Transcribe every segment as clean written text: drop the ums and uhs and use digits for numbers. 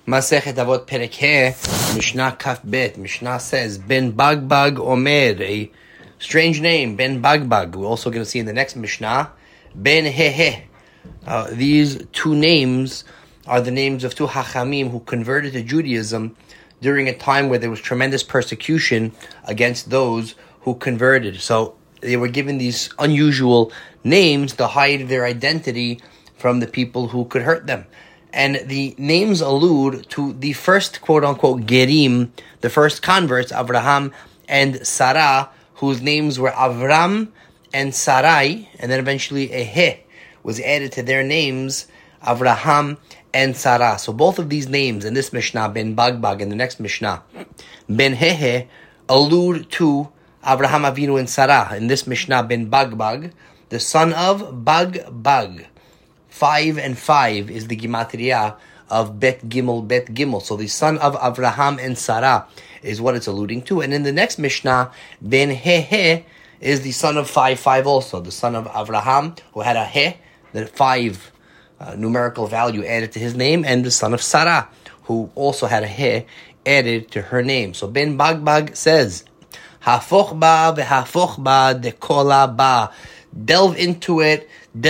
Masechet Avot Perek He, Mishnah Kaf Bet. Mishnah says, Ben Bagbag Omer, a strange name, Ben Bagbag. We're also going to see in the next Mishnah, Ben Hehe. These two names are the names of two Hachamim who converted to Judaism during a time where there was tremendous persecution against those who converted. So they were given these unusual names to hide their identity from the people who could hurt them. And the names allude to the first quote-unquote Gerim, the first converts, Avraham and Sarah, whose names were Avram and Sarai, and then eventually a He was added to their names, Avraham and Sarah. So both of these names in this Mishnah, Ben Bagbag, and the next Mishnah, Ben Hehe, allude to Avraham Avinu and Sarah. In this Mishnah, Ben Bagbag, the son of Bagbag. 5 and 5 is the Gematria of Bet Gimel. So the son of Avraham and Sarah is what it's alluding to. And in the next Mishnah, Ben Hehe is the son of 5 also. The son of Avraham, who had a He, the 5 numerical value added to his name, and the son of Sarah, who also had a He added to her name. So Ben Bagbag says, Hafoch ba v'hafoch ba dekola ba. Delve into it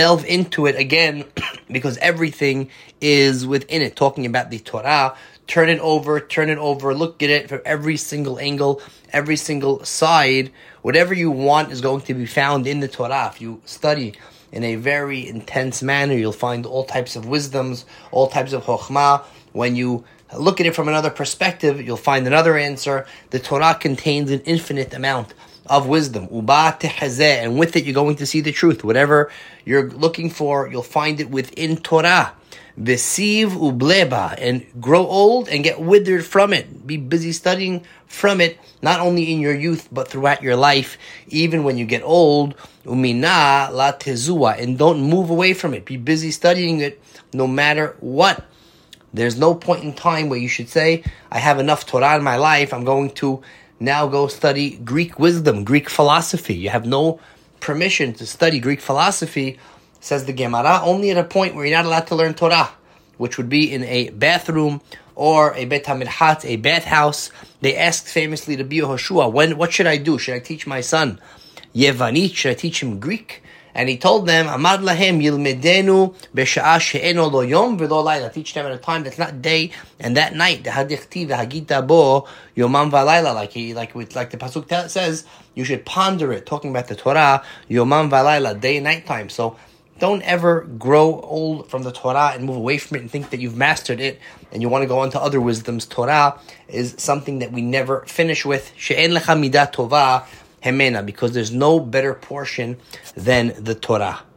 again, because everything is within it. Talking about the Torah, turn it over, look at it from every single angle, every single side. Whatever you want is going to be found in the Torah. If you study in a very intense manner, you'll find all types of wisdoms, all types of chokhmah. When you look at it from another perspective, you'll find another answer. The Torah contains an infinite amount of wisdom. Uba tehazeh, and with it you're going to see the truth. Whatever you're looking for, you'll find it within Torah. Vesiv ubleba, and grow old and get withered from it. Be busy studying from it, not only in your youth, but throughout your life, even when you get old. Umina la tezua, and don't move away from it. Be busy studying it no matter what. There's no point in time where you should say, I have enough Torah in my life, I'm going to now go study Greek wisdom, Greek philosophy. You have no permission to study Greek philosophy, says the Gemara, only at a point where you're not allowed to learn Torah, which would be in a bathroom or a Bet HaMirchat, a bathhouse. They asked famously to Yehoshua, what should I do? Should I teach my son Yevanit? Should I teach him Greek? And he told them, Amad lahem yilmedenu b'sha'a she'eno lo yom v'lo layla. Teach them at a time that's not day and that night. Hadichti v'hagita bo yomam v'layla. Like the pasuk says, you should ponder it. Talking about the Torah, yomam v'layla, day and night time. So don't ever grow old from the Torah and move away from it and think that you've mastered it and you want to go on to other wisdoms. Torah is something that we never finish with. She'en lecha midah tova hemena, because there's no better portion than the Torah.